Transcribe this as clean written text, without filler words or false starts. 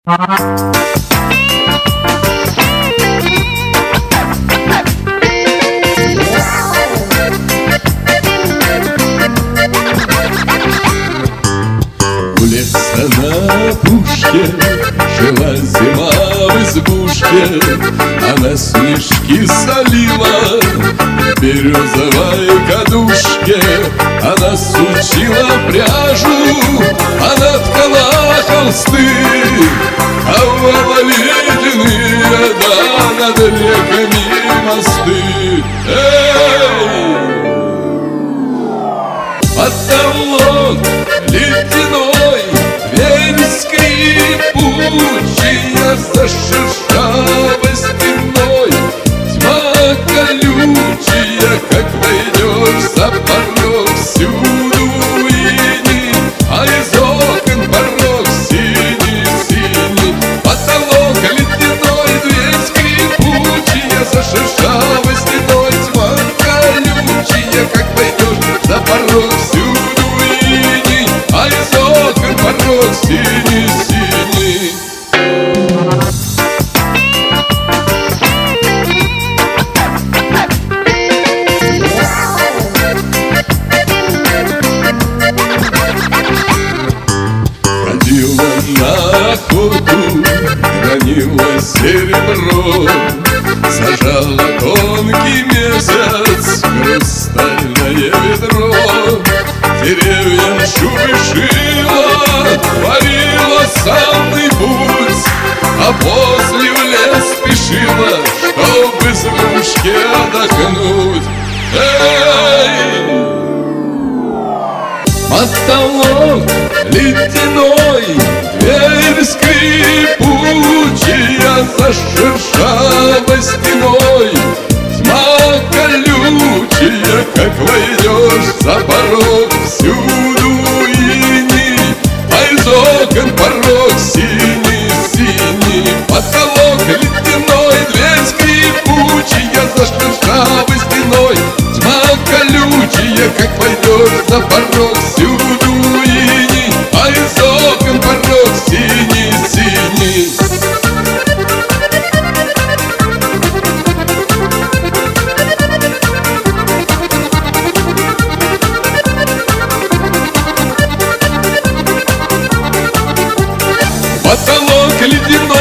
У леса на опушке жила зима в избушке. Она снежки солила в березовой кадушке. Она сучила пряжу, она ткала холсты, а в ледяные, да, над реками мосты. Эй! Потолок ледяной, дверь скрипучая, за шершавой стеной тьма колючая. Как войдешь за порог, всюду иней, а из окон порог синий-синий. Потолок ледяной, дверь скрипучая, за шершавой стеной тьма колючая. Как войдешь за порог, всюду иней, а из окон порог синий-синий. Ходила на охоту, хранила серебро, сажала тонкий месяц в хрустальное ведро. Деревьям шубы шила, варила санный путь, а после в лес спешила, чтоб в избушке отдохнуть. Эй! Потолок ледяной, дверь скрипучая, за шершавой стеной тьма колючая. Как войдешь за порог, всюду иней, а из окон порог синий-синий. Потолок ледяной, дверь скрипучая, за шершавой стеной тьма колючая. Как войдешь за порог, всюду иней, а из окон порог синий-синий. Потолок ледяной,